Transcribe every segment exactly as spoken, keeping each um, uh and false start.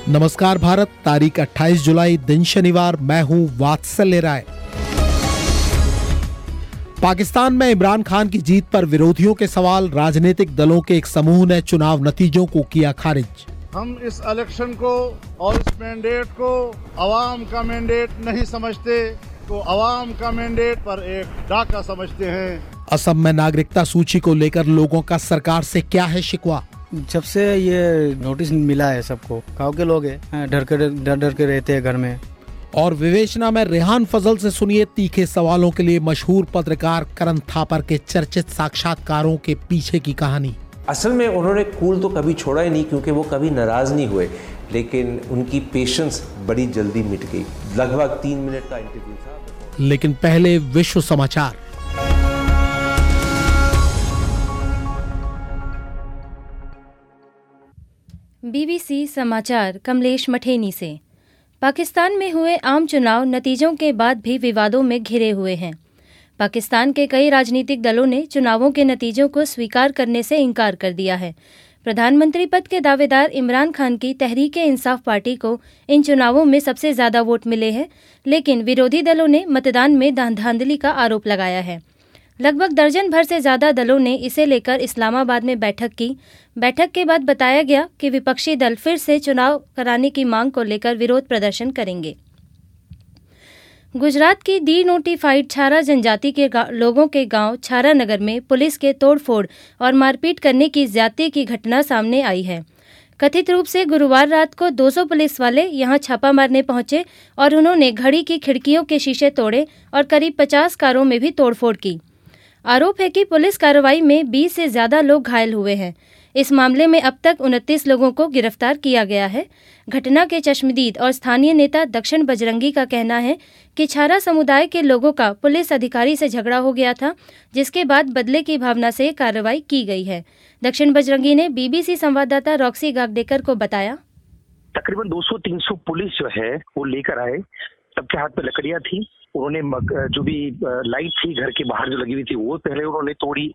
नमस्कार भारत, तारीख अट्ठाईस जुलाई, दिन शनिवार। मैं हूं वात्सल्य राय। पाकिस्तान में इमरान खान की जीत पर विरोधियों के सवाल, राजनीतिक दलों के एक समूह ने चुनाव नतीजों को किया खारिज। हम इस इलेक्शन को और इस मैंडेट को अवाम का मैंडेट नहीं समझते, तो अवाम का मैंडेट पर एक डाका समझते हैं। असम में नागरिकता सूची को लेकर लोगों का सरकार से क्या है शिकवा? जब से ये नोटिस मिला है सबको, गाँव के लोग हैं डर के डर डर के रहते हैं घर में। और विवेचना में रेहान फजल से सुनिए तीखे सवालों के लिए मशहूर पत्रकार करण थापर के चर्चित साक्षात्कारों के पीछे की कहानी। असल में उन्होंने कूल तो कभी छोड़ा ही नहीं, क्योंकि वो कभी नाराज नहीं हुए, लेकिन उनकी पेशेंस बड़ी जल्दी मिट गई। लगभग तीन मिनट का इंटरव्यू था। लेकिन पहले विश्व समाचार। बीबीसी समाचार कमलेश मठेनी से। पाकिस्तान में हुए आम चुनाव नतीजों के बाद भी विवादों में घिरे हुए हैं। पाकिस्तान के कई राजनीतिक दलों ने चुनावों के नतीजों को स्वीकार करने से इनकार कर दिया है। प्रधानमंत्री पद के दावेदार इमरान खान की तहरीक-ए-इंसाफ पार्टी को इन चुनावों में सबसे ज्यादा वोट मिले हैं, लेकिन विरोधी दलों ने मतदान में धांधली का आरोप लगाया है। लगभग दर्जन भर से ज्यादा दलों ने इसे लेकर इस्लामाबाद में बैठक की। बैठक के बाद बताया गया कि विपक्षी दल फिर से चुनाव कराने की मांग को लेकर विरोध प्रदर्शन करेंगे। गुजरात की डी नोटिफाइड छारा जनजाति के लोगों के गांव छारा नगर में पुलिस के तोड़फोड़ और मारपीट करने की ज्यादती की घटना सामने आई है। कथित रूप से गुरुवार रात को दो सौ पुलिस वाले यहां छापा मारने पहुंचे और उन्होंने घड़ी की खिड़कियों के शीशे तोड़े और करीब पचास कारों में भी तोड़फोड़ की। आरोप है कि पुलिस कार्रवाई में बीस से ज्यादा लोग घायल हुए हैं। इस मामले में अब तक उनतीस लोगों को गिरफ्तार किया गया है। घटना के चश्मदीद और स्थानीय नेता दक्षिण बजरंगी का कहना है कि छारा समुदाय के लोगों का पुलिस अधिकारी से झगड़ा हो गया था, जिसके बाद बदले की भावना से कार्रवाई की गई है। दक्षिण बजरंगी ने बीबीसी संवाददाता रॉक्सी गागडेकर को बताया, तकरीबन दो सौ तीन सौ पुलिस जो है वो लेकर आए। सबके हाथ में लकड़ियां थी। उन्होंने जो भी लाइट थी घर के बाहर जो लगी हुई थी वो पहले उन्होंने तोड़ी।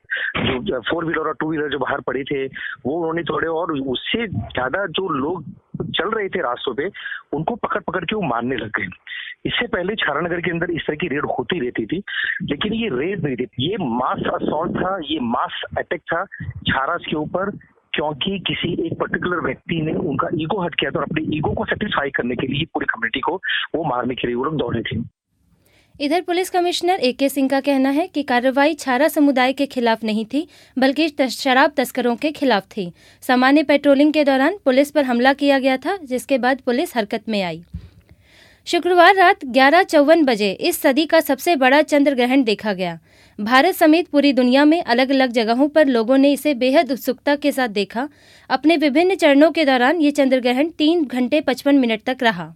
जो फोर व्हीलर और टू व्हीलर जो बाहर पड़े थे वो उन्होंने तोड़े, और उससे ज्यादा जो लोग चल रहे थे रास्तों पे उनको पकड़ पकड़ के वो मारने लग गए। इससे पहले छारा नगर के अंदर इस तरह की रेड होती रहती थी, लेकिन ये रेड नहीं थी, ये मास असॉल्ट था, ये मास अटैक था छारास के ऊपर, क्योंकि किसी एक पर्टिकुलर व्यक्ति ने उनका ईगो हट किया था और अपने ईगो को सेटिस्फाई करने के लिए पूरी कम्युनिटी को वो मारने के लिए वो लोग दौड़े थे। इधर पुलिस कमिश्नर ए के सिंह का कहना है कि कार्रवाई छारा समुदाय के खिलाफ नहीं थी, बल्कि शराब तस्करों के खिलाफ थी। सामान्य पेट्रोलिंग के दौरान पुलिस पर हमला किया गया था, जिसके बाद पुलिस हरकत में आई। शुक्रवार रात ग्यारह चौवन बजे इस सदी का सबसे बड़ा चंद्र ग्रहण देखा गया। भारत समेत पूरी दुनिया में अलग अलग जगहों पर लोगों ने इसे बेहद उत्सुकता के साथ देखा। अपने विभिन्न चरणों के दौरान ये चंद्र ग्रहण तीन घंटे पचपन मिनट तक रहा।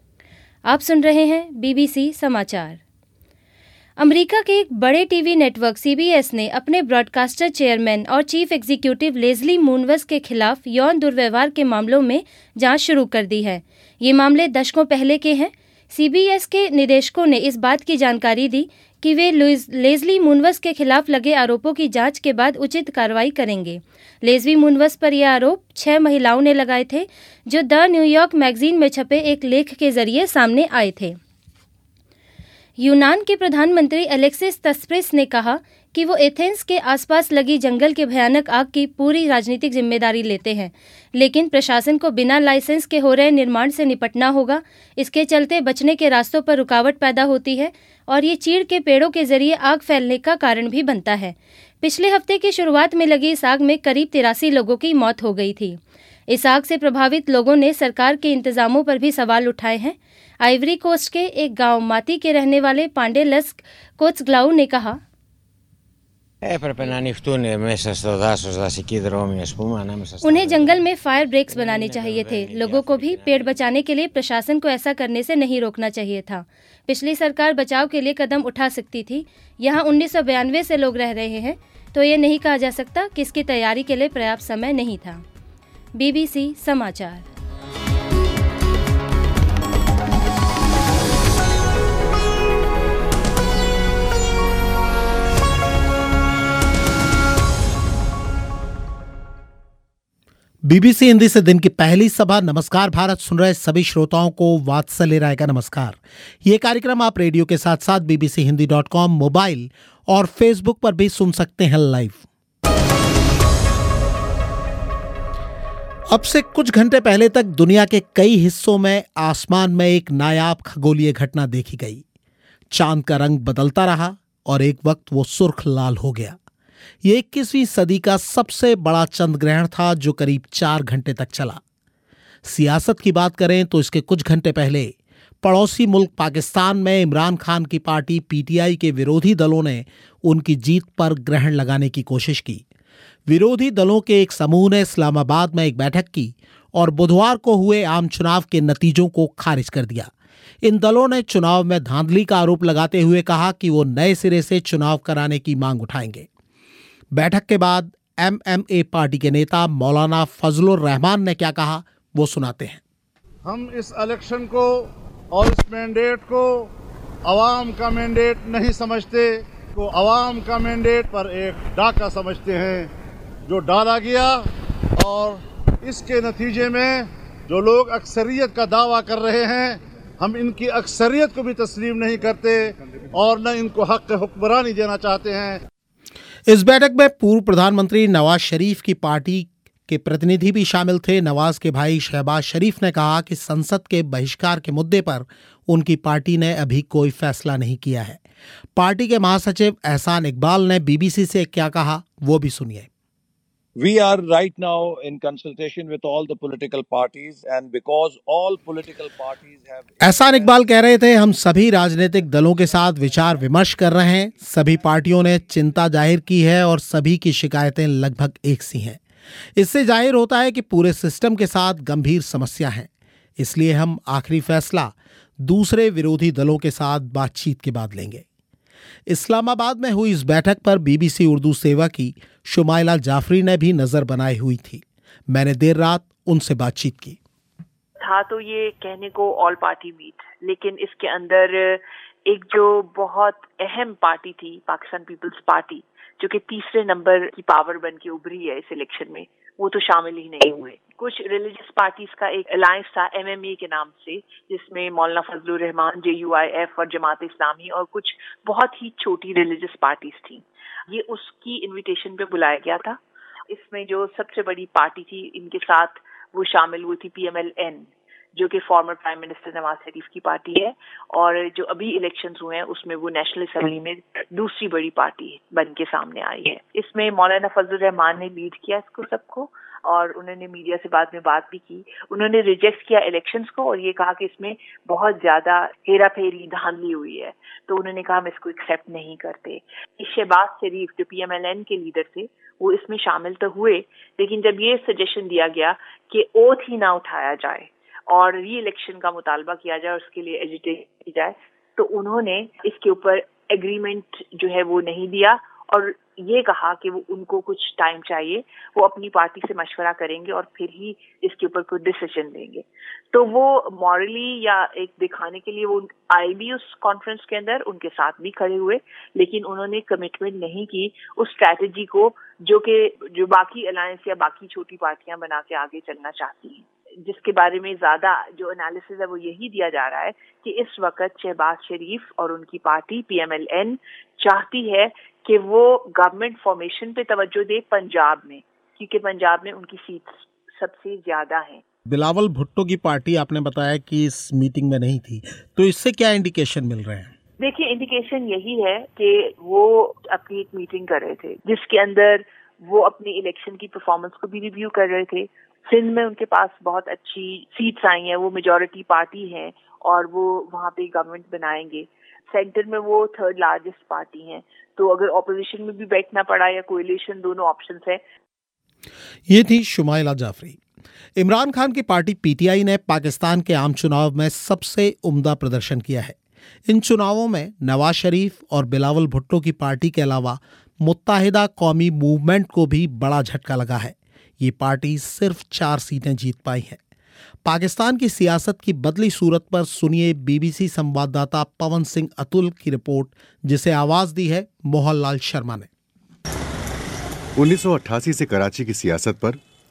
आप सुन रहे हैं बीबीसी समाचार। अमेरिका के एक बड़े TV network C B S ने अपने ब्रॉडकास्टर चेयरमैन और चीफ एग्जीक्यूटिव लेज़ली मूनवस के खिलाफ यौन दुर्व्यवहार के मामलों में जांच शुरू कर दी है। ये मामले दशकों पहले के हैं। सी बी एस के निदेशकों ने इस बात की जानकारी दी कि वे लेज़ली मूनवस के खिलाफ लगे आरोपों की जांच के बाद उचित कार्रवाई करेंगे। लेज़ली मूनवस पर यह आरोप छह महिलाओं ने लगाए थे, जो द न्यूयॉर्क मैगजीन में छपे एक लेख के जरिए सामने आए थे। यूनान के प्रधानमंत्री एलेक्सिस तस्प्रिस ने कहा कि वो एथेंस के आसपास लगी जंगल के भयानक आग की पूरी राजनीतिक जिम्मेदारी लेते हैं, लेकिन प्रशासन को बिना लाइसेंस के हो रहे निर्माण से निपटना होगा। इसके चलते बचने के रास्तों पर रुकावट पैदा होती है और ये चीड़ के पेड़ों के जरिए आग फैलने का कारण भी बनता है। पिछले हफ्ते की शुरुआत में लगी इस आग में करीब तिरासी लोगों की मौत हो गई थी। इस आग से प्रभावित लोगों ने सरकार के इंतजामों पर भी सवाल उठाए हैं। आइवरी कोस्ट के एक गांव माती के रहने वाले पांडे लस्क कोत्सग्लाउ ने कहा, उन्हें जंगल में फायर ब्रेक्स बनाने चाहिए थे। लोगों को भी पेड़ बचाने के लिए प्रशासन को ऐसा करने से नहीं रोकना चाहिए था। पिछली सरकार बचाव के लिए कदम उठा सकती थी। यहाँ उन्नीस सौ बयानवे से लोग रह रहे हैं, तो ये नहीं कहा जा सकता कि इसकी तैयारी के लिए पर्याप्त समय नहीं था। बीबीसी समाचार। बीबीसी हिंदी से दिन की पहली सभा नमस्कार भारत सुन रहे सभी श्रोताओं को वात्सल्य राय का नमस्कार। ये कार्यक्रम आप रेडियो के साथ साथ BBC Hindi dot com mobile और फेसबुक पर भी सुन सकते हैं लाइव। अब से कुछ घंटे पहले तक दुनिया के कई हिस्सों में आसमान में एक नायाब खगोलीय घटना देखी गई। चांद का रंग बदलता रहा और एक वक्त वो सुर्ख लाल हो गया। ये इक्कीसवीं सदी का सबसे बड़ा चंद्र ग्रहण था जो करीब चार घंटे तक चला। सियासत की बात करें तो इसके कुछ घंटे पहले पड़ोसी मुल्क पाकिस्तान में इमरान खान की पार्टी पीटीआई के विरोधी दलों ने उनकी जीत पर ग्रहण लगाने की कोशिश की। विरोधी दलों के एक समूह ने इस्लामाबाद में एक बैठक की और बुधवार को हुए आम चुनाव के नतीजों को खारिज कर दिया। इन दलों ने चुनाव में धांधली का आरोप लगाते हुए कहा कि वो नए सिरे से चुनाव कराने की मांग उठाएंगे। बैठक के बाद एमएमए पार्टी के नेता मौलाना फजलुर रहमान ने क्या कहा वो सुनाते हैं। हम इस इलेक्शन को और इस मैंडेट को अवाम का मैंडेट नहीं समझते, को अवाम का मैंडेट पर एक डाका समझते हैं जो डाला गया, और इसके नतीजे में जो लोग अक्सरियत का दावा कर रहे हैं, हम इनकी अक्सरियत को भी तस्लीम नहीं करते और न इनको हक हुक्मरानी देना चाहते हैं। इस बैठक में पूर्व प्रधानमंत्री नवाज शरीफ की पार्टी के प्रतिनिधि भी शामिल थे। नवाज के भाई शहबाज शरीफ ने कहा कि संसद के बहिष्कार के मुद्दे पर उनकी पार्टी ने अभी कोई फैसला नहीं किया है। पार्टी के महासचिव एहसान इकबाल ने बीबीसी से क्या कहा वो भी सुनिए। We are right now in consultation with all the political parties and because all political parties have एहसान इकबाल कह रहे थे, हम सभी राजनीतिक दलों के साथ विचार विमर्श कर रहे हैं। सभी पार्टियों ने चिंता जाहिर की है और सभी की शिकायतें लगभग एक सी हैं। इससे जाहिर होता है कि पूरे सिस्टम के साथ गंभीर समस्या है। इसलिए हम आखिरी फैसला दूसरे विरोधी दलों के साथ बातचीत के बाद लेंगे। इस्लामाबाद में हुई इस बैठक पर बीबीसी उर्दू सेवा की शुमाइला जाफरी ने भी नजर बनाई हुई थी। मैंने देर रात उनसे बातचीत की। था तो ये कहने को ऑल पार्टी मीट, लेकिन इसके अंदर एक जो बहुत अहम पार्टी थी पाकिस्तान पीपल्स पार्टी, जो कि तीसरे नंबर की पावर बन के उभरी है इस इलेक्शन में, वो तो शामिल ही नहीं हुए। कुछ रिलीजियस पार्टीज का एक अलायंस था एमएमए के नाम से, जिसमें मौलाना फजलुर रहमान, जेयूआईएफ और जमात इस्लामी और कुछ बहुत ही छोटी रिलीजियस पार्टीज थी। ये उसकी इनविटेशन पे बुलाया गया था। इसमें जो सबसे बड़ी पार्टी थी इनके साथ वो शामिल हुई थी पीएमएलएन, जो कि former prime minister Nawaz Sharif की पार्टी है, और जो अभी इलेक्शंस हुए हैं उसमें वो नेशनल असेंबली में दूसरी बड़ी पार्टी बन के सामने आई है। इसमें मौलाना फजलुर रहमान ने लीड किया इसको सबको, और उन्होंने मीडिया से बाद में बात भी की। उन्होंने रिजेक्ट किया इलेक्शंस को और ये कहा कि इसमें बहुत ज्यादा हेरा फेरी धांधली हुई है, तो उन्होंने कहा हम इसको एक्सेप्ट नहीं करते। शहबाज शरीफ जो पीएमएलएन के लीडर थे वो इसमें शामिल तो हुए, लेकिन जब ये सजेशन दिया गया कि ओथ ही ना उठाया जाए और री इलेक्शन का मुतालबा किया जाए और उसके लिए एजिटेट की जाए, तो उन्होंने इसके ऊपर एग्रीमेंट जो है वो नहीं दिया और ये कहा कि वो उनको कुछ टाइम चाहिए, वो अपनी पार्टी से मशवरा करेंगे और फिर ही इसके ऊपर कोई डिसीजन लेंगे। तो वो मॉरली या एक दिखाने के लिए वो आए भी उस कॉन्फ्रेंस के अंदर, उनके साथ भी खड़े हुए, लेकिन उन्होंने कमिटमेंट नहीं की उस स्ट्रैटेजी को जो कि जो बाकी अलायंस या बाकी छोटी पार्टियां बना के आगे चलना चाहती हैं, जिसके बारे में ज्यादा जो एनालिसिस है वो यही दिया जा रहा है कि इस वक्त शहबाज शरीफ और उनकी पार्टी पीएमएलएन चाहती है कि वो गवर्नमेंट फॉर्मेशन पे तवज्जो दे पंजाब में, क्योंकि पंजाब में उनकी सीट सबसे ज्यादा है। बिलावल भुट्टो की पार्टी आपने बताया कि इस मीटिंग में नहीं थी, तो इससे क्या इंडिकेशन मिल रहे हैं? देखिए, इंडिकेशन यही है कि वो अपनी एक मीटिंग कर रहे थे जिसके अंदर वो अपनी इलेक्शन की परफॉर्मेंस को भी रिव्यू कर रहे थे। सिंध में उनके पास बहुत अच्छी सीट्स आई हैं, वो मेजॉरिटी पार्टी है और वो वहाँ पे गवर्नमेंट बनाएंगे। सेंटर में वो थर्ड लार्जेस्ट पार्टी हैं, तो अगर ऑपोजिशन में भी बैठना पड़ा या कोएलिशन, दोनों ऑप्शंस है। ये थी शुमाइला जाफरी। इमरान खान की पार्टी पीटीआई ने पाकिस्तान के आम चुनाव में सबसे उम्दा प्रदर्शन किया है। इन चुनावों में नवाज शरीफ और बिलावल भुट्टो की पार्टी के अलावा मुत्ताहिदा कौमी मूवमेंट को भी बड़ा झटका लगा है। ये पार्टी सिर्फ चार सीटें जीत पाई है। पाकिस्तान की सियासत की बदली सूरत पर सुनिए बीबीसी संवाददाता पवन सिंह अतुल की रिपोर्ट, जिसे आवाज दी है मोहन लाल शर्मा ने। उन्नीस सौ अट्ठासी से कराची की सियासत पर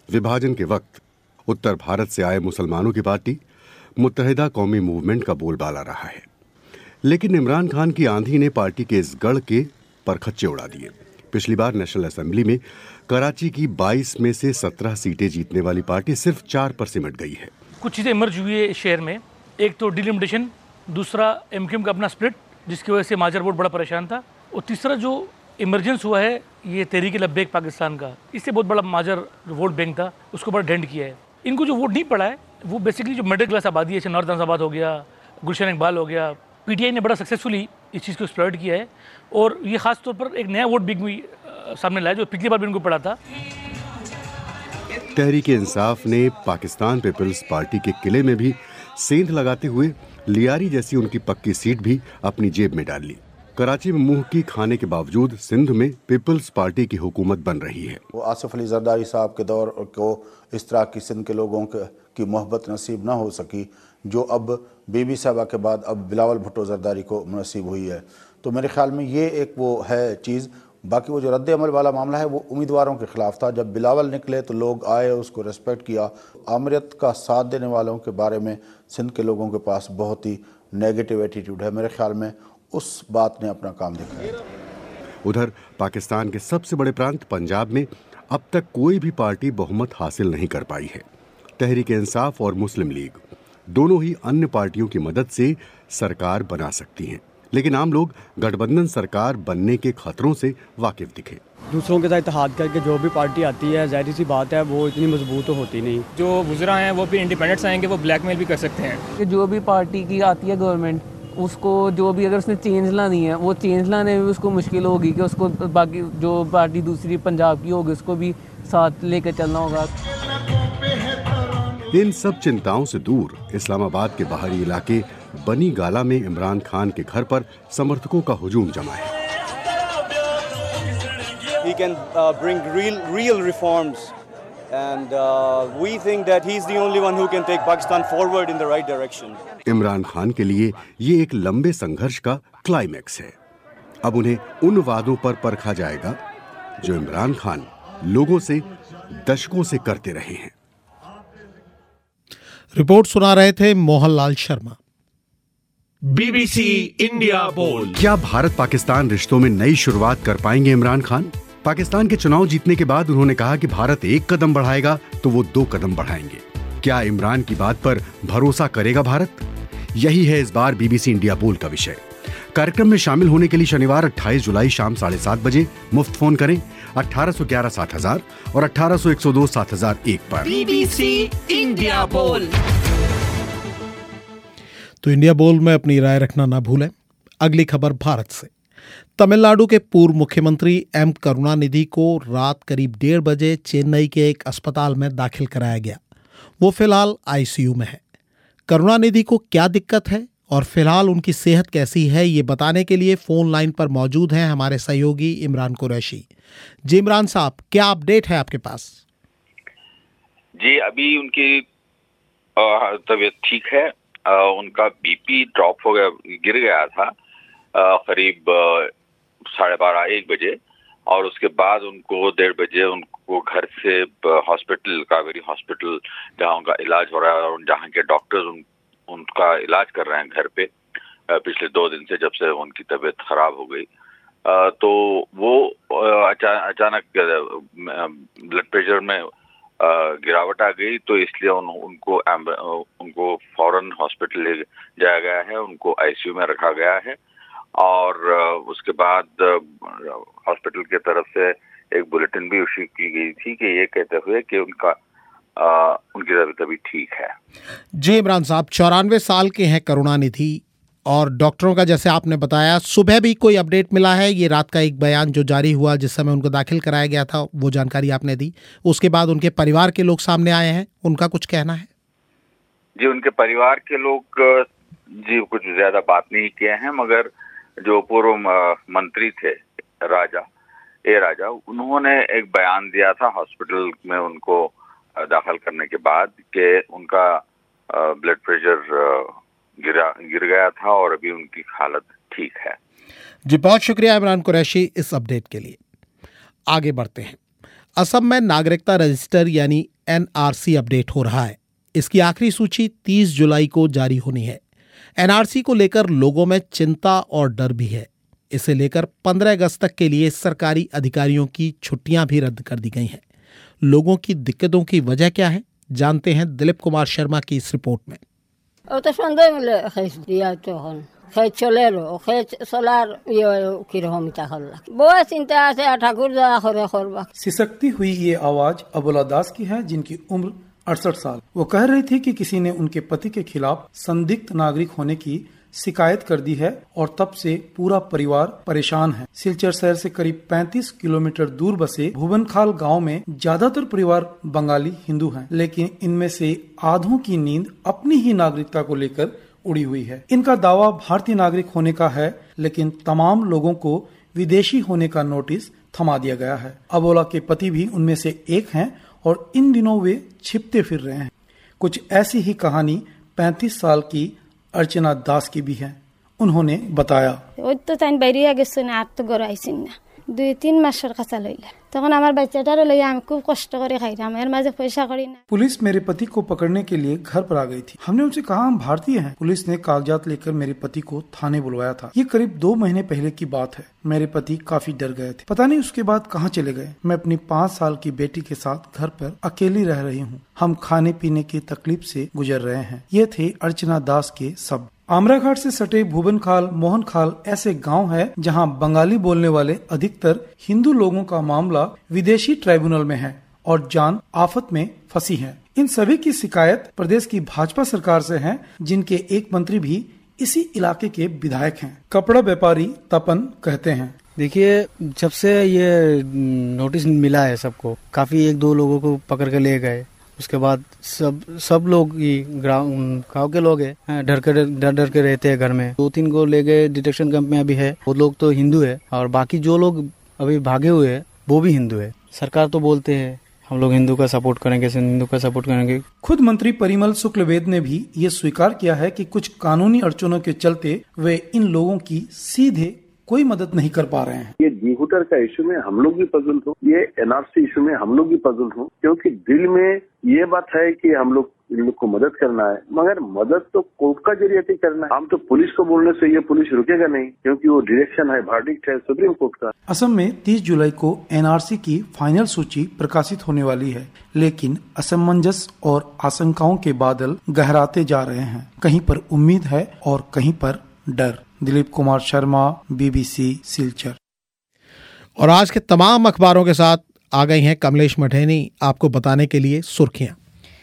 विभाजन के वक्त उत्तर भारत से आए मुसलमानों की पार्टी मुत्तहिदा कौमी मूवमेंट का बोलबाला रहा है। लेकिन इमरान खान की आंधी ने पार्टी के इस गढ़ के परखच्चे उड़ा दिए। पिछली बार नेशनल असेंबली में कराची की बाईस में से सत्रह सीटें जीतने वाली पार्टी सिर्फ चार पर सिमट गई है। कुछ चीज़ें इमर्ज हुई है इस शहर में, एक तो डिलिमिटेशन, दूसरा एमक्यूएम का अपना स्प्लिट जिसकी वजह से माजर बोर्ड बड़ा परेशान था, और तीसरा जो इमरजेंस हुआ है ये तहरीक लब्बैक पाकिस्तान का, इससे बहुत बड़ा माजर वोट बैंक था उसको बड़ा डेंट किया है। इनको जो वोट नहीं पड़ा है वो बेसिकली जो मिडिल क्लास आबादी है, नॉर्थ अहमदाबाद हो गया, गुलशन इकबाल हो गया, पीटीआई ने बड़ा सक्सेसफुली इस चीज़ को एक्सप्लॉइट किया है, और ये खास तौर पर एक नया वोट बैंक भी सामने लाया जो पिछली बार भी इनको पड़ा था। तहरीक इंसाफ ने पाकिस्तान पीपल्स पार्टी के किले में भी सेंध लगाते हुए लियारी जैसी उनकी पक्की सीट भी अपनी जेब में डाल ली। कराची में मुंह की खाने के बावजूद सिंध में पीपल्स पार्टी की हुकूमत बन रही है। वो आसिफ अली जरदारी साहब के दौर को इस तरह की सिंध के लोगों की मोहब्बत नसीब ना हो सकी जो अब बीबी साहबा के बाद अब बिलावल भुट्टो जरदारी को नसीब हुई है। तो मेरे ख्याल में ये एक वो है चीज़। बाकी वो जो रद्द अमल वाला मामला है वो उम्मीदवारों के खिलाफ था। जब बिलावल निकले तो लोग आए, उसको रिस्पेक्ट किया। आमरीत का साथ देने वालों के बारे में सिंध के लोगों के पास बहुत ही नेगेटिव एटीट्यूड है। मेरे ख्याल में उस बात ने अपना काम दिखाया। उधर पाकिस्तान के सबसे बड़े प्रांत पंजाब में अब तक कोई भी पार्टी बहुमत हासिल नहीं कर पाई है। तहरीक इंसाफ और मुस्लिम लीग दोनों ही अन्य पार्टियों की मदद से सरकार बना सकती हैं, लेकिन आम लोग गठबंधन सरकार बनने के खतरों से वाकिफ दिखे। दूसरों के साथ इत्तेहाद करके जो भी पार्टी आती है, जाहिर सी बात है वो इतनी मजबूत तो होती नहीं। जो गुजरा हैं वो भी इंडिपेंडेंट्स आएंगे, वो ब्लैकमेल भी कर सकते हैं। कि जो भी पार्टी की आती है गवर्नमेंट, उसको जो भी अगर उसने चेंज लानी है वो चेंज लाने में भी उसको मुश्किल होगी कि उसको बाकी जो पार्टी दूसरी पंजाब की होगी उसको भी साथ लेकर चलना होगा। इन सब चिंताओं से दूर इस्लामाबाद के बाहरी इलाके बनी गाला में इमरान खान के घर पर समर्थकों का हुजूम जमा है। He can uh, bring real real reforms and uh, we think that he is the only one who can take Pakistan forward in the right direction. Imran Khan के लिए ये एक लंबे संघर्ष का क्लाइमैक्स है। अब उन्हें उन वादों पर परखा जाएगा जो इमरान खान लोगों से दशकों से करते रहे हैं। रिपोर्ट सुना रहे थे मोहनलाल शर्मा। बीबीसी इंडिया बोल। क्या भारत पाकिस्तान रिश्तों में नई शुरुआत कर पाएंगे इमरान खान? पाकिस्तान के चुनाव जीतने के बाद उन्होंने कहा कि भारत एक कदम बढ़ाएगा तो वो दो कदम बढ़ाएंगे। क्या इमरान की बात पर भरोसा करेगा भारत? यही है इस बार बीबीसी इंडिया बोल का विषय। कार्यक्रम में शामिल होने के लिए शनिवार अट्ठाईस जुलाई शाम साढ़े सात बजे मुफ्त फोन करें अठारह सौ ग्यारह सात हजार और अठारह सौ एक सौ दो सात हजार एक पर। बीबीसी इंडिया बोल। तो इंडिया बोल में अपनी राय रखना ना भूलें। अगली खबर भारत से। तमिलनाडु के पूर्व मुख्यमंत्री एम करुणानिधि को रात करीब डेढ़ बजे चेन्नई के एक अस्पताल में दाखिल कराया गया। वो फिलहाल आईसीयू में है। करुणानिधि को क्या दिक्कत है और फिलहाल उनकी सेहत कैसी है, ये बताने के लिए फोन लाइन पर मौजूद हैं हमारे सहयोगी इमरान कुरैशी। जी इमरान साहब, क्या अपडेट है आपके पास? जी अभी उनकी तबीयत ठीक है। आ, उनका बीपी ड्रॉप हो गया, गिर गया था आ, करीब साढ़े बारह एक बजे, और उसके बाद उनको डेढ़ बजे उनको घर से हॉस्पिटल, कावेरी हॉस्पिटल जहाँ उनका इलाज हो रहा है और जहाँ के डॉक्टर्स उन, उनका इलाज कर रहे हैं घर पे पिछले दो दिन से, जब से उनकी तबीयत खराब हो गई। तो वो अचा, अचानक ब्लड प्रेशर में गिरावट आ गई, तो इसलिए उन, उनको उनको फौरन हॉस्पिटल ले जाया गया है, उनको आईसीयू में रखा गया है। और उसके बाद हॉस्पिटल की तरफ से एक बुलेटिन भी इशू की गई थी कि ये कहते हुए कि उनका आ, उनकी तबीयत अभी ठीक है। जी इमरान साहब, चौरानवे साल के हैं करुणानिधि, और डॉक्टरों का जैसे आपने बताया सुबह भी कोई अपडेट मिला है? ये रात का एक बयान जो जारी हुआ जिस समय उनको दाखिल कराया गया था, वो जानकारी आपने दी। उसके बाद उनके परिवार के लोग सामने आए हैं, उनका कुछ कहना है? जी उनके परिवार के लोग जी कुछ ज्यादा बात नहीं किए हैं, मगर जो पूर्व मंत्री थे राजा ए राजा, उन्होंने एक बयान दिया था हॉस्पिटल में उनको दाखिल करने के बाद कि उनका ब्लड प्रेशर गिरा गिर गया था और अभी उनकी हालत ठीक है। जी बहुत शुक्रिया इमरान कुरैशी इस अपडेट के लिए। आगे बढ़ते हैं। असम में नागरिकता रजिस्टर यानी एन आर सी अपडेट हो रहा है। इसकी आखिरी सूची तीस जुलाई को जारी होनी है। एन आर सी को लेकर लोगों में चिंता और डर भी है। इसे लेकर पंद्रह अगस्त तक के लिए सरकारी अधिकारियों की छुट्टियां भी रद्द कर दी गई हैं। लोगों की दिक्कतों की वजह क्या है, जानते हैं दिलीप कुमार शर्मा की इस रिपोर्ट में। सिसकती हुई ये आवाज अबोला दास की है, जिनकी उम्र अड़सठ साल। वो कह रही थी कि किसी ने उनके पति के खिलाफ संदिग्ध नागरिक होने की शिकायत कर दी है और तब से पूरा परिवार परेशान है। सिलचर शहर से करीब पैंतीस किलोमीटर दूर बसे भुवनखाल गांव में ज्यादातर परिवार बंगाली हिंदू हैं, लेकिन इनमें से आधों की नींद अपनी ही नागरिकता को लेकर उड़ी हुई है। इनका दावा भारतीय नागरिक होने का है, लेकिन तमाम लोगों को विदेशी होने का नोटिस थमा दिया गया है। अबोला के पति भी उनमें से एक हैं और इन दिनों वे छिपते फिर रहे हैं। कुछ ऐसी ही कहानी पैंतीस साल की अर्चना दास की भी है। उन्होंने बताया, দুই তিন মাসের কাছে লইলা তখন আমার বাচ্চাটারে লইয়া আমি খুব কষ্ট করে খাইলাম, এর মাঝে পয়সা করি না। पुलिस मेरे पति को पकड़ने के लिए घर पर आ गई थी। हमने उनसे कहा हम भारतीय हैं। पुलिस ने कागजात लेकर मेरे पति को थाने बुलवाया था। ये करीब दो महीने पहले की बात है। मेरे पति काफी डर गए थे, पता नहीं उसके बाद कहाँ चले गए। मैं अपनी पाँच साल की बेटी के साथ घर पर अकेली रह रही हूँ। हम खाने पीने की तकलीफ से गुजर रहे हैं। ये थे अर्चना दास के शब्द। आमराघाट से सटे भुवनखाल, मोहनखाल ऐसे गांव है जहां बंगाली बोलने वाले अधिकतर हिंदू लोगों का मामला विदेशी ट्राइब्यूनल में है और जान आफत में फंसी है। इन सभी की शिकायत प्रदेश की भाजपा सरकार से है, जिनके एक मंत्री भी इसी इलाके के विधायक हैं। कपड़ा व्यापारी तपन कहते हैं, देखिए जब से ये नोटिस मिला है सबको, काफी एक दो लोगों को पकड़ के ले गए। उसके बाद सब सब लोग गाँव के लोग हैं, डर के डर डर के रहते हैं घर में। दो तीन को ले गए डिटेक्शन कैंप में अभी है। वो लोग तो हिंदू है और बाकी जो लोग अभी भागे हुए हैं वो भी हिंदू है। सरकार तो बोलते हैं हम लोग हिंदू का सपोर्ट करेंगे, हिंदू का सपोर्ट करेंगे। खुद मंत्री परिमल शुक्लवेद ने भी ये स्वीकार किया है कि कुछ कानूनी अड़चनों के चलते वे इन लोगों की सीधे कोई मदद नहीं कर पा रहे हैं। ये जीहूटर का इशू में हम लोग भी पजल हो, ये एनआरसी इशू में हम लोग भी पजल हो, क्योंकि दिल में ये बात है कि हम लोग इन लोग को मदद करना है, मगर मदद तो कोर्ट का जरिए से करना है। हम तो पुलिस को बोलने से ये पुलिस रुकेगा नहीं, क्योंकि वो डायरेक्शन है, वर्डिक्ट है सुप्रीम कोर्ट का। असम में तीस जुलाई को एनआरसी की फाइनल सूची प्रकाशित होने वाली है, लेकिन असमंजस और आशंकाओं के बादल गहराते जा रहे हैं। कहीं पर उम्मीद है और कहीं पर डर। दिलीप कुमार शर्मा, बीबीसी सिलचर। और आज के तमाम अखबारों के साथ आ गई हैं कमलेश मठेनी आपको बताने के लिए सुर्खियां।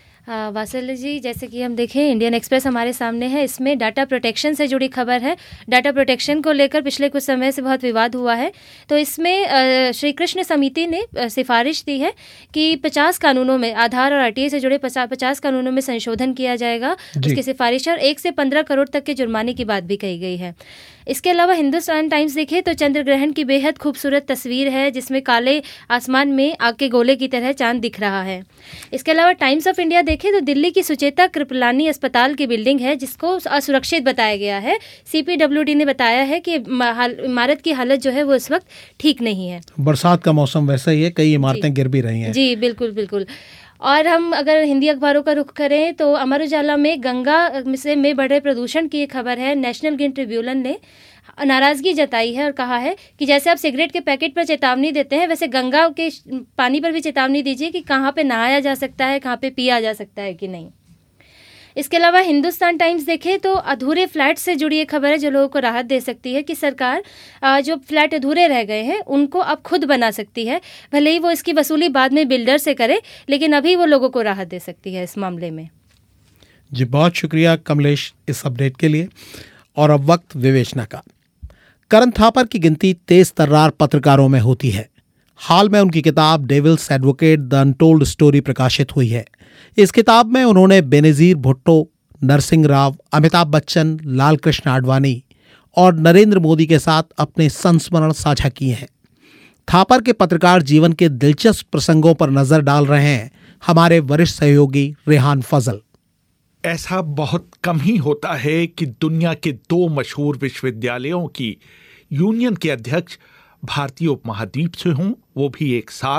वासल जी, जैसे कि हम देखें इंडियन एक्सप्रेस हमारे सामने है। इसमें डाटा प्रोटेक्शन से जुड़ी खबर है। डाटा प्रोटेक्शन को लेकर पिछले कुछ समय से बहुत विवाद हुआ है। तो इसमें श्री कृष्ण समिति ने सिफारिश दी है कि पचास कानूनों में, आधार और आरटीआई से जुड़े पचास कानूनों में संशोधन किया जाएगा। उसकी सिफारिश और एक से पंद्रह करोड़ तक के जुर्माने की बात भी कही गई है। इसके अलावा हिंदुस्तान टाइम्स देखें तो चंद्र ग्रहण की बेहद खूबसूरत तस्वीर है, जिसमें काले आसमान में आग के गोले की तरह चांद दिख रहा है। इसके अलावा टाइम्स ऑफ इंडिया देखें तो दिल्ली की सुचेता कृपलानी अस्पताल की बिल्डिंग है, जिसको असुरक्षित बताया गया है। सीपीडब्ल्यूडी ने बताया है कि इमारत की हालत जो है वो इस वक्त ठीक नहीं है। बरसात का मौसम वैसा ही है, कई इमारतें गिर भी रही हैं। जी बिल्कुल बिल्कुल। और हम अगर हिंदी अखबारों का रुख करें तो अमर उजाला में गंगा से में बढ़े प्रदूषण की एक खबर है। नेशनल ग्रीन ट्रिब्यूनल ने नाराज़गी जताई है और कहा है कि जैसे आप सिगरेट के पैकेट पर चेतावनी देते हैं, वैसे गंगा के पानी पर भी चेतावनी दीजिए कि कहाँ पे नहाया जा सकता है, कहाँ पे पिया जा सकता है कि नहीं। इसके अलावा हिंदुस्तान टाइम्स देखें तो अधूरे फ्लैट से जुड़ी एक खबर है जो लोगों को राहत दे सकती है कि सरकार जो फ्लैट अधूरे रह गए हैं उनको अब खुद बना सकती है। भले ही वो इसकी वसूली बाद में बिल्डर से करे, लेकिन अभी वो लोगों को राहत दे सकती है इस मामले में। जी बहुत शुक्रिया कमलेश इस अपडेट के लिए। और अब वक्त विवेचना का। करण थापर की गिनती तेज तर्रार पत्रकारों में होती है। हाल में उनकी किताब devil's advocate the untold story प्रकाशित हुई है। इस किताब में उन्होंने बेनजीर भुट्टो, नरसिंह राव, अमिताभ बच्चन, लाल कृष्ण आडवाणी और नरेंद्र मोदी के साथ अपने संस्मरण साझा किए हैं। थापर के पत्रकार जीवन के दिलचस्प प्रसंगों पर नजर डाल रहे हैं हमारे वरिष्ठ सहयोगी रेहान फजल। ऐसा बहुत कम ही होता है कि दुनिया के दो मशहूर विश्वविद्यालयों की यूनियन के अध्यक्ष भारतीय उपमहाद्वीप से हों, वो भी एक साथ,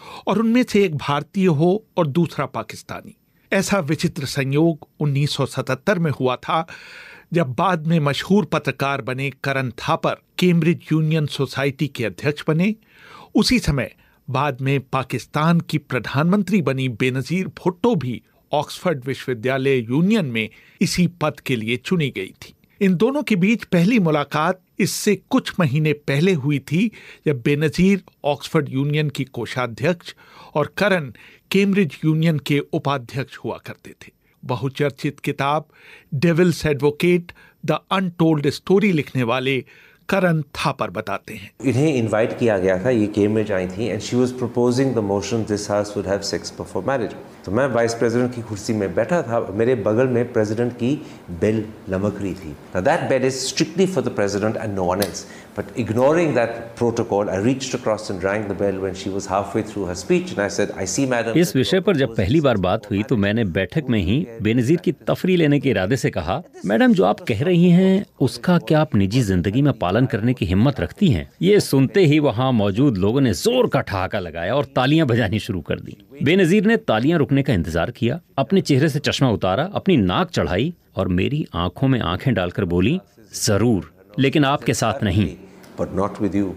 और उनमें से एक भारतीय हो और दूसरा पाकिस्तानी। ऐसा विचित्र संयोग उन्नीस सौ सतहत्तर में हुआ था, जब बाद में मशहूर पत्रकार बने Karan Thapar Cambridge Union Society के अध्यक्ष बने। उसी समय बाद में पाकिस्तान की प्रधानमंत्री बनी बेनजीर भुट्टो भी ऑक्सफोर्ड विश्वविद्यालय यूनियन में इसी पद के लिए चुनी गई थी। इन दोनों के बीच पहली मुलाकात इससे कुछ महीने पहले हुई थी, जब बेनजीर ऑक्सफोर्ड यूनियन की कोषाध्यक्ष और करण कैम्ब्रिज यूनियन के उपाध्यक्ष हुआ करते थे। बहुचर्चित किताब devil's advocate the untold story लिखने वाले करण थापर बताते हैं, इन्हें इनवाइट किया गया था, ये कैम्ब्रिज आई थी and she was proposing the motion this house would have sex before marriage. तो मैं वाइस प्रेसिडेंट की कुर्सी में बैठा था, मेरे बगल में प्रेसिडेंट की बेल लमक रही थी। Now that bell is strictly for the president and no one else. But ignoring that protocol, I reached across and rang the bell when she was halfway through her speech and I said, I see madam. इस विषय पर जब पहली बार बात हुई तो मैंने बैठक में ही बेनजीर की तफरी लेने के इरादे से कहा, मैडम जो आप कह रही हैं उसका क्या आप निजी जिंदगी में पालन करने की हिम्मत रखती हैं? ये सुनते ही वहाँ मौजूद लोगों ने जोर का ठहाका लगाया और तालियां बजानी शुरू कर दी। बेनजीर ने तालियां रुकने का इंतजार किया, अपने चेहरे से चश्मा उतारा, अपनी नाक चढ़ाई और मेरी आंखों में आंखें डालकर बोली, जरूर, लेकिन आपके साथ नहीं। But not with you.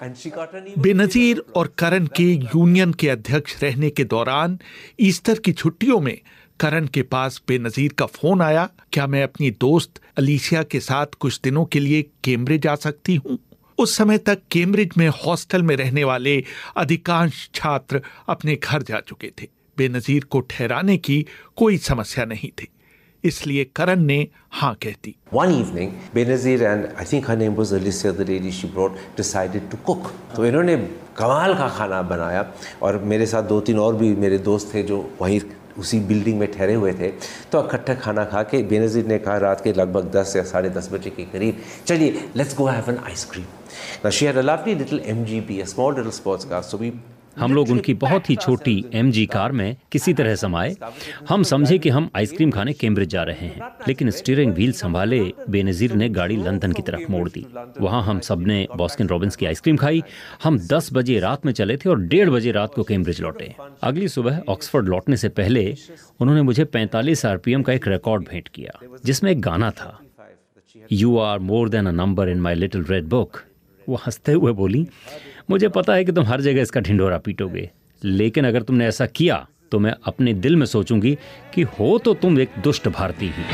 Benazir और करण के यूनियन के अध्यक्ष रहने के दौरान ईस्टर की छुट्टियों में करण के पास बेनजीर का फोन आया, क्या मैं अपनी दोस्त अलीशिया के साथ कुछ दिनों के लिए कैम्ब्रिज आ सकती हूँ? उस समय तक कैम्ब्रिज में हॉस्टल में रहने वाले अधिकांश छात्र अपने घर जा चुके थे। बेनजीर को ठहराने की कोई समस्या नहीं थी, इसलिए करण ने हाँ कह दी। One evening, Benazir and I think her name was Alicia, the lady she brought, decided to cook. तो इन्होंने कमाल का खाना बनाया और मेरे साथ दो तीन और भी मेरे दोस्त थे जो वहीं उसी बिल्डिंग में ठहरे हुए थे। तो इकट्ठा खाना खा के बेनजीर ने कहा रात के लगभग दस या साढ़े दस बजे के करीब, चलिए let's go have an ice cream. Now she had a lovely little M G B, a small little sports car, so we हम लोग उनकी बहुत ही छोटी एम जी कार में किसी तरह समाये। हम समझे कि हम आइसक्रीम खाने कैम्ब्रिज जा रहे हैं, लेकिन स्टीयरिंग व्हील संभाले बेनजीर ने गाड़ी लंदन की तरफ मोड़ दी। वहां हम सब ने बॉस्किन रॉबिन्स की आइसक्रीम खाई। हम दस बजे रात में चले थे और डेढ़ बजे रात को कैम्ब्रिज लौटे। अगली सुबह ऑक्सफोर्ड लौटने से पहले उन्होंने मुझे पैंतालीस आरपीएम का एक रिकॉर्ड भेंट किया, जिसमें एक गाना था, you are more than a number in my little red book. वो हंसते हुए बोली, मुझे पता है कि तुम हर जगह इसका ढिंढोरा पीटोगे, लेकिन अगर तुमने ऐसा किया तो मैं अपने दिल में सोचूंगी कि हो तो तुम एक दुष्ट भारतीय ही।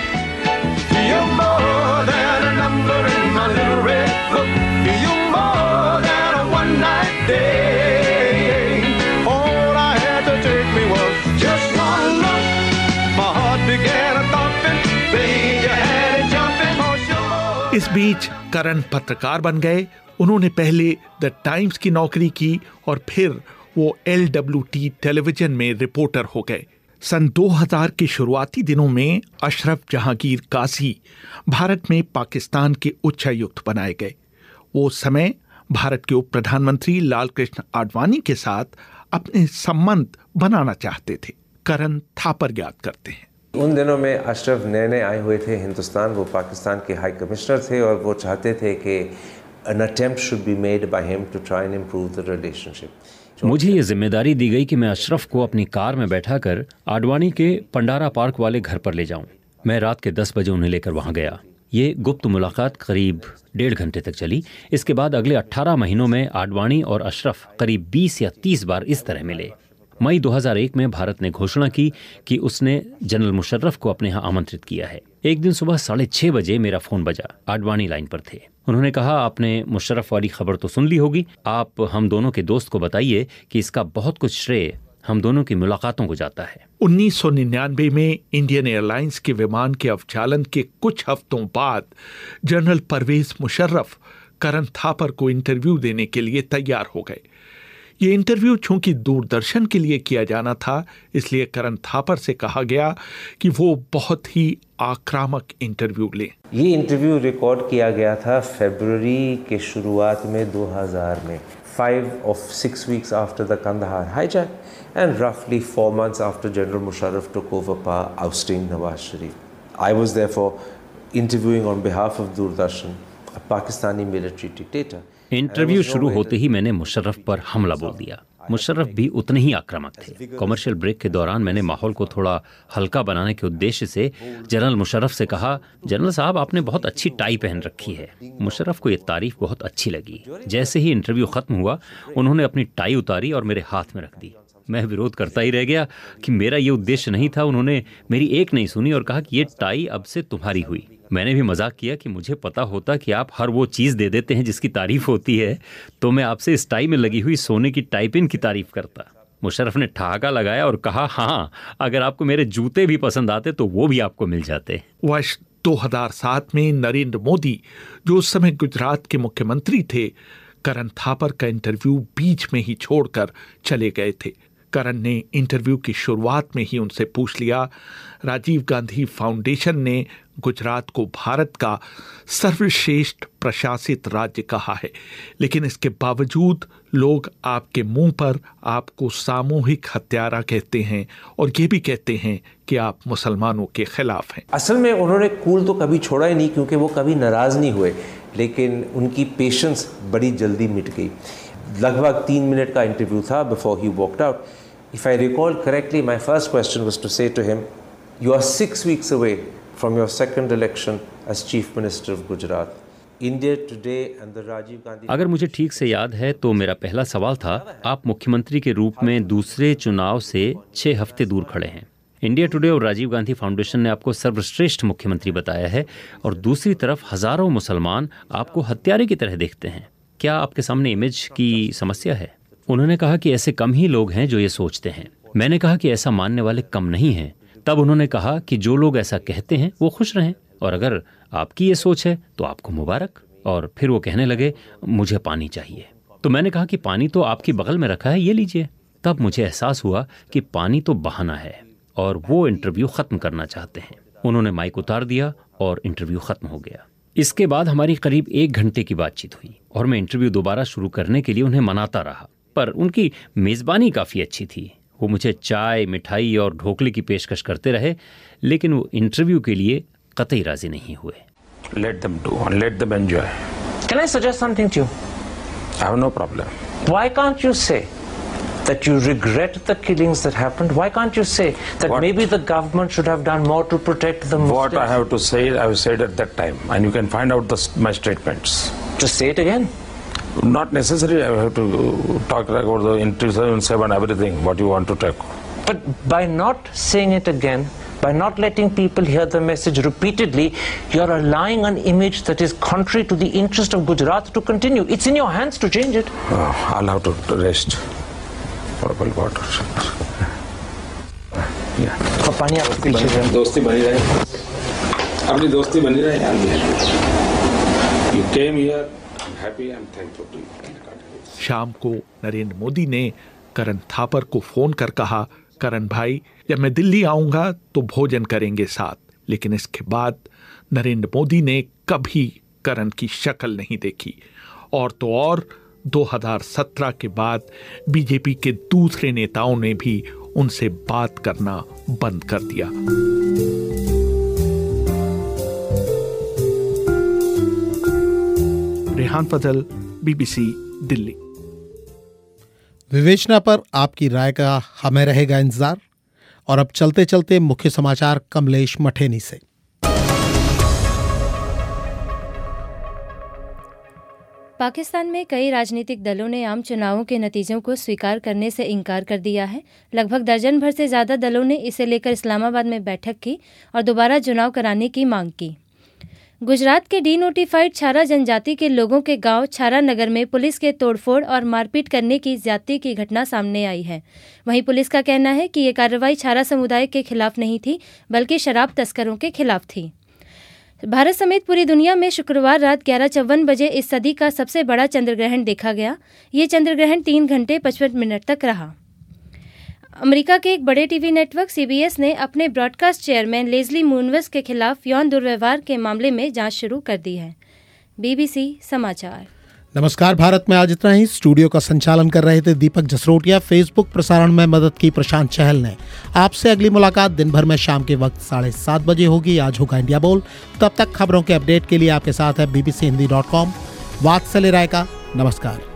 इस बीच करण पत्रकार बन गए। उन्होंने पहले द टाइम्स की नौकरी की और फिर वो एल डब्ल्यू टी टेलीविजन में रिपोर्टर हो गए। सन दो हज़ार के शुरुआती दिनों में अशरफ जहांगीर काजी भारत में पाकिस्तान के उच्चायुक्त बनाए गए। वो उस समय भारत के उप प्रधानमंत्री लाल कृष्ण आडवाणी के साथ अपने संबंध बनाना चाहते थे। करण थापर याद करते हैं, उन दिनों में अशरफ नए नए आए हुए थे हिंदुस्तान, वो पाकिस्तान के हाई कमिश्नर थे और वो चाहते थे कि an attempt should be made by him to try and improve the relationship. मुझे ये जिम्मेदारी दी गई कि मैं अशरफ को अपनी कार में बैठाकर आडवाणी के पंडारा पार्क वाले घर पर ले जाऊं। मैं रात के दस बजे उन्हें लेकर वहां गया। ये गुप्त मुलाकात करीब डेढ़ घंटे तक चली। इसके बाद अगले अट्ठारह महीनों में आडवाणी और अशरफ करीब बीस या तीस बार इस तरह मिले। मई दो हज़ार एक में भारत ने घोषणा की कि उसने जनरल मुशर्रफ को अपने यहाँ आमंत्रित किया है। एक दिन सुबह साढ़े छह बजे मेरा फोन बजा। आडवाणी लाइन पर थे। उन्होंने कहा, आपने मुशर्रफ वाली खबर तो सुन ली होगी, आप हम दोनों के दोस्त को बताइए कि इसका बहुत कुछ श्रेय हम दोनों की मुलाकातों को जाता है। उन्नीस सौ निन्यानवे में इंडियन एयरलाइंस के विमान के अवचालन के कुछ हफ्तों बाद जनरल परवेज मुशर्रफ करण थापर को इंटरव्यू देने के लिए तैयार हो गए। ये इंटरव्यू चूंकि दूरदर्शन के लिए किया जाना था, इसलिए करण थापर से कहा गया कि वो बहुत ही आक्रामक इंटरव्यू लें। ये इंटरव्यू रिकॉर्ड किया गया था फरवरी के शुरुआत में दो हज़ार में, five of six weeks after the Kandahar hijack and roughly four months after General Musharraf took over power, ousting Nawaz Sharif. I was therefore interviewing on behalf of Doordarshan, a Pakistani military dictator. Interview शुरू होते ही मैंने मुशर्रफ पर हमला बोल दिया। मुशर्रफ भी उतने ही आक्रामक थे। कमर्शियल ब्रेक के दौरान मैंने माहौल को थोड़ा हल्का बनाने के उद्देश्य से जनरल मुशर्रफ से कहा, जनरल साहब आपने बहुत अच्छी टाई पहन रखी है। मुशर्रफ को ये तारीफ बहुत अच्छी लगी। जैसे ही इंटरव्यू खत्म हुआ उन्होंने अपनी टाई उतारी और मेरे हाथ में रख दी। मैं विरोध करता ही रह गया कि मेरा ये उद्देश्य नहीं था। उन्होंने मेरी एक नहीं सुनी और कहा कि ये टाई अब से तुम्हारी हुई। मैंने भी मजाक किया कि मुझे पता होता कि आप हर वो चीज़ दे देते हैं जिसकी तारीफ होती है तो मैं आपसे इस टाई में लगी हुई सोने की टाई पिन की तारीफ करता। मुशर्रफ ने ठहाका लगाया और कहा, हाँ अगर आपको मेरे जूते भी पसंद आते तो वो भी आपको मिल जाते। वर्ष दो हज़ार सात में नरेंद्र मोदी, जो उस समय गुजरात के मुख्यमंत्री थे, करण थापर का इंटरव्यू बीच में ही छोड़कर चले गए थे। करण ने इंटरव्यू की शुरुआत में ही उनसे पूछ लिया, राजीव गांधी फाउंडेशन ने गुजरात को भारत का सर्वश्रेष्ठ प्रशासित राज्य कहा है, लेकिन इसके बावजूद लोग आपके मुंह पर आपको सामूहिक हत्यारा कहते हैं और ये भी कहते हैं कि आप मुसलमानों के खिलाफ हैं। असल में उन्होंने कूल तो कभी छोड़ा ही नहीं, क्योंकि वो कभी नाराज नहीं हुए, लेकिन उनकी पेशेंस बड़ी जल्दी मिट गई। लगभग तीन मिनट का इंटरव्यू था बिफोर ही walked out. If I recall correctly, my first question was to say to him, you are six weeks away from your second election as Chief Minister of Gujarat. India today and the Rajiv Gandhi... अगर मुझे ठीक से याद है तो मेरा पहला सवाल था, आप मुख्यमंत्री के रूप में दूसरे चुनाव से छः हफ्ते दूर खड़े हैं। इंडिया टुडे और राजीव गांधी फाउंडेशन ने आपको सर्वश्रेष्ठ मुख्यमंत्री बताया है और दूसरी तरफ हजारों मुसलमान आपको हत्यारे की तरह देखते हैं। क्या आपके सामने इमेज की समस्या है? उन्होंने कहा कि ऐसे कम ही लोग हैं जो ये सोचते हैं। मैंने कहा कि ऐसा मानने वाले कम नहीं हैं। तब उन्होंने कहा कि जो लोग ऐसा कहते हैं वो खुश रहें और अगर आपकी ये सोच है तो आपको मुबारक। और फिर वो कहने लगे, मुझे पानी चाहिए। तो मैंने कहा कि पानी तो आपकी बगल में रखा है, ये लीजिए। तब मुझे एहसास हुआ कि पानी तो बहाना है और वो इंटरव्यू ख़त्म करना चाहते हैं। उन्होंने माइक उतार दिया और इंटरव्यू ख़त्म हो गया। इसके बाद हमारी करीब एक घंटे की बातचीत हुई और मैं इंटरव्यू दोबारा शुरू करने के लिए उन्हें मनाता रहा, पर उनकी मेज़बानी काफ़ी अच्छी थी। वो मुझे चाय, मिठाई और ढोकले की पेशकश करते रहे, लेकिन वो इंटरव्यू के लिए कतई राजी नहीं हुए। Let them do and let them enjoy. Can I suggest something to you? I have no problem. Why can't you say that you regret the killings that happened? Why can't you say that What? maybe the government should have done more to protect the Muslims? What I have to say, I have said at that time, and you can find out the, my statements. Just say it again. Not necessary. I have to talk about the in two thousand seven everything. What you want to talk? But by not saying it again, by not letting people hear the message repeatedly, you are allowing an image that is contrary to the interest of Gujarat to continue. It's in your hands to change it. Oh, I'll have to rest. Purple water. Yeah. पानी आप पीछे दोस्ती बनी रहे, अपनी दोस्ती बनी रहे यार। You came here. I'm happy. I'm thankful to you. शाम को नरेंद्र मोदी ने करण थापर को फोन कर कहा, करण भाई, जब मैं दिल्ली आऊंगा तो भोजन करेंगे साथ। लेकिन इसके बाद नरेंद्र मोदी ने कभी करण की शक्ल नहीं देखी। और तो और दो हज़ार सत्रह के बाद बीजेपी के दूसरे नेताओं ने भी उनसे बात करना बंद कर दिया। रेहान फजल, बीबीसी दिल्ली। विवेचना पर आपकी राय का हमें रहेगा इंतजार। और अब चलते चलते मुख्य समाचार कमलेश मठेनी से। पाकिस्तान में कई राजनीतिक दलों ने आम चुनावों के नतीजों को स्वीकार करने से इनकार कर दिया है। लगभग दर्जन भर से ज़्यादा दलों ने इसे लेकर इस्लामाबाद में बैठक की और दोबारा चुनाव कराने की मांग की। गुजरात के डी नोटिफाइड छारा जनजाति के लोगों के गांव छारा नगर में पुलिस के तोड़फोड़ और मारपीट करने की ज्यादती की घटना सामने आई है। वहीं पुलिस का कहना है कि ये कार्रवाई छारा समुदाय के खिलाफ नहीं थी, बल्कि शराब तस्करों के खिलाफ थी। भारत समेत पूरी दुनिया में शुक्रवार रात ग्यारह चौवन बजे इस सदी का सबसे बड़ा चंद्रग्रहण देखा गया। ये चंद्रग्रहण तीन घंटे पचपन मिनट तक रहा। अमेरिका के एक बड़े टीवी नेटवर्क सीबीएस ने अपने ब्रॉडकास्ट चेयरमैन लेज़ली मूनवस के खिलाफ यौन दुर्व्यवहार के मामले में जांच शुरू कर दी है। बीबीसी समाचार। नमस्कार भारत में आज इतना ही। स्टूडियो का संचालन कर रहे थे दीपक जसरोटिया। फेसबुक प्रसारण में मदद की प्रशांत चहल ने। आपसे अगली मुलाकात दिन भर में शाम के वक्त साढ़े सात बजे होगी। आज होगा इंडिया बोल। तब तक खबरों के अपडेट के लिए आपके साथ है बीबीसी हिंदी डॉट कॉम। वात्सल्य राय का नमस्कार।